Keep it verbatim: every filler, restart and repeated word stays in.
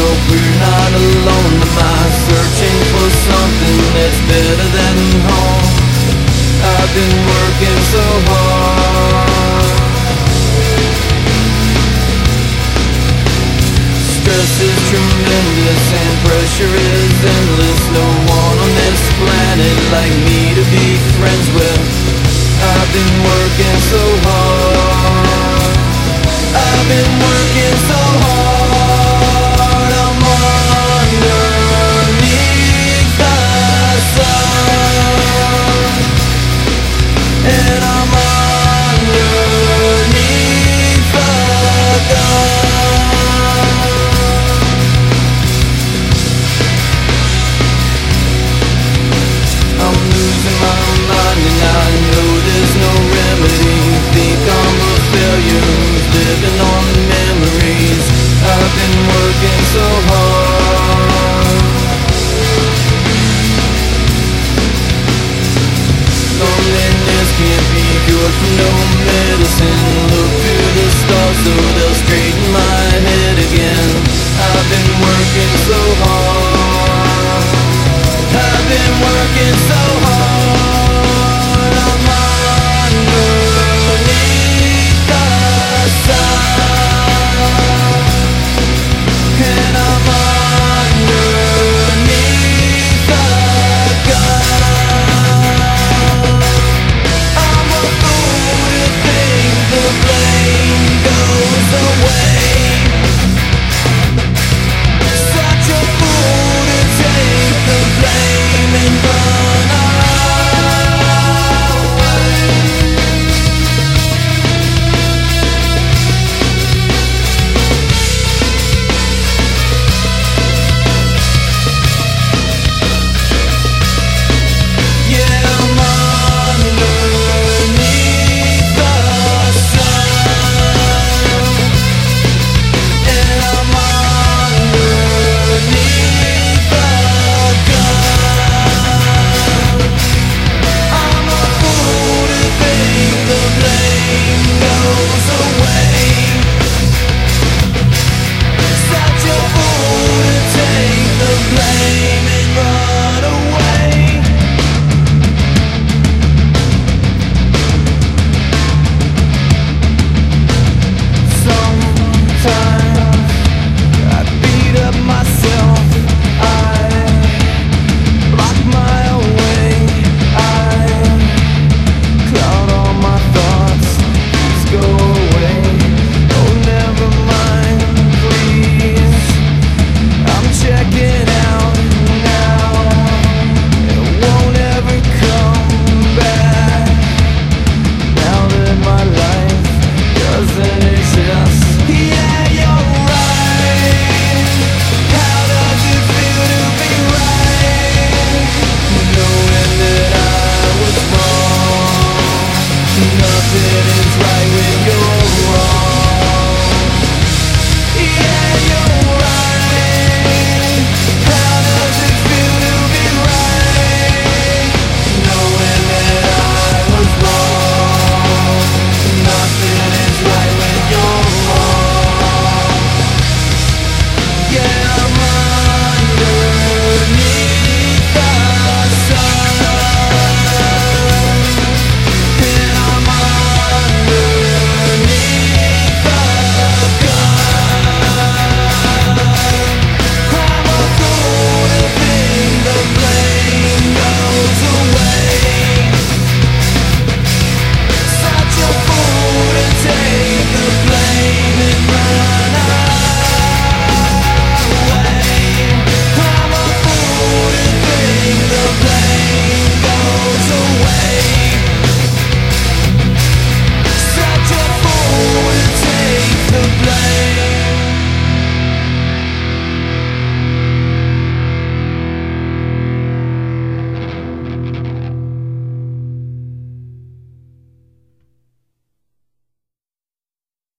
hope we're not alone. Am I searching for something that's better than home? I've been working so hard. Stress is tremendous and pressure is endless. No one on this planet like me to be friends with. I've been working so hard. I've been working so hard. I'm underneath the sun, and I'm underneath the gun. I'm losing my mind and I know there's no remedy. Think I'm a failure, living on memories. I've been working so hard. Loneliness can't be cured from no medicine. Look to the stars so they'll straighten my head again. I've been working so hard. I've been working so hard. I'm underneath the sun, and I'm underneath the gun. I'm a fool to think the blame goes away. Such a fool to take the blame and run away. Yeah, I'm underneath the sun, and I'm underneath the gun. I'm a fool to think the blame goes away. Such a fool to take the blame and run away. Sometimes I beat up myself. I block my way. I cloud all my thoughts. Please go away. Oh, never mind, please. I'm checking out now. It won't ever come back. Now that my life doesn't exist. Yeah, you're right. How does it feel to be right? Knowing that I was wrong. Nothing is right when you're wrong. Yeah, you're right. How does it feel to be right? Knowing that I was wrong. Nothing is right when you're wrong. Yeah, I'm underneath the sun, and I'm underneath the gun. I'm a fool to think the blame goes away. Such a fool to take the blame and run away. I'm a fool to think the blame goes away. Such a fool to take the blame.